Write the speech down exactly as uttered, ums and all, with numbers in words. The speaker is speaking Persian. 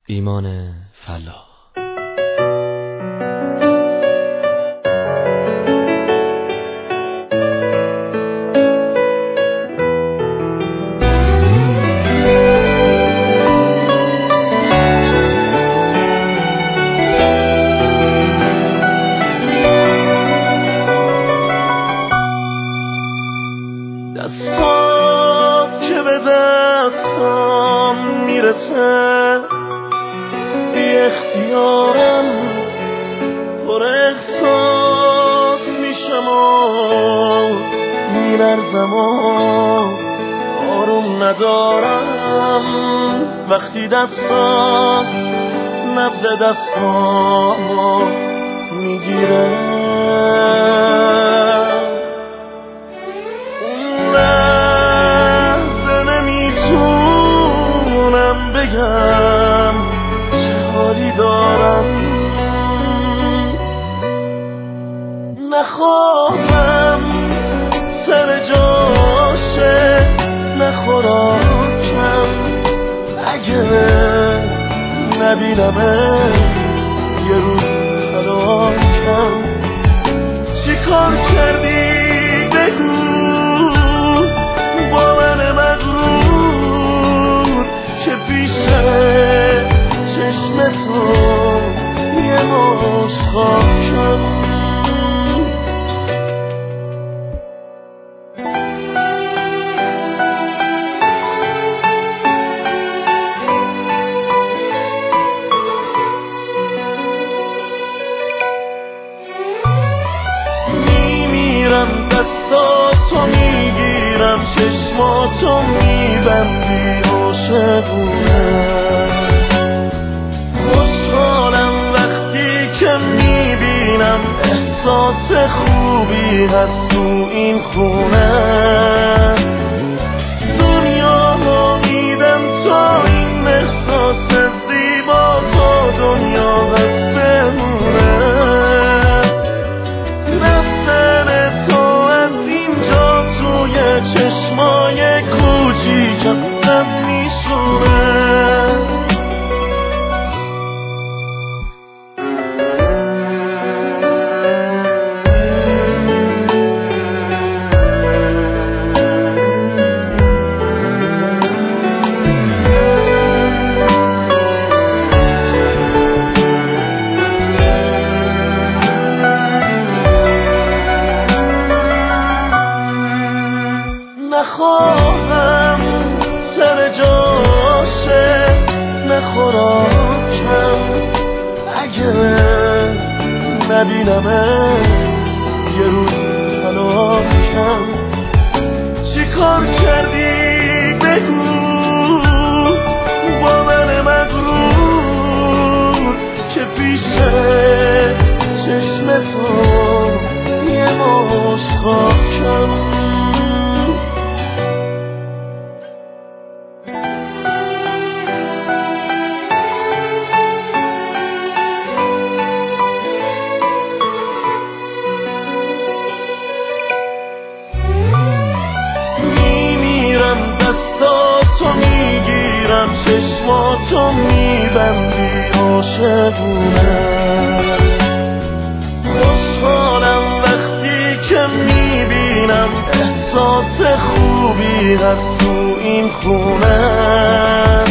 ایمان فلاح. دستات که به دستم میرسه بی اختیارم پر احساس میشم و میلرزم و آروم ندارم وقتی دستات نبض دستامو میگیره. بگم چه حالی دارم، نخواهم سر جاشه نخوراکم اگه نبینمه یه روز خلاکم. چی کار کردی بگو با من مغرور که پیش چشم تو یه مشت خاکم. میمیرم دستاتو میگیرم چشماتو میبندی عاشقونه. خوشحالم وقتی که میبینم احساس خوبی هست تو این خونه. دنیا رو میدم تا این احساس زیبا تا دنیا هست بمونه. رفتن تو از اینجا توی چشمای کوچیکم دم میشونه. نخواهم سر جاشه نخوراکم اگه نبینمه یه روز خلاکم. چی کار کردی بگو با من مغرور که پیش چشم تو یه مشت خاکم. دستاتو میگیرم چشماتو میبندی عاشقونه. خوشحالم وقتی که میبینم احساس خوبی هست تو این خونه.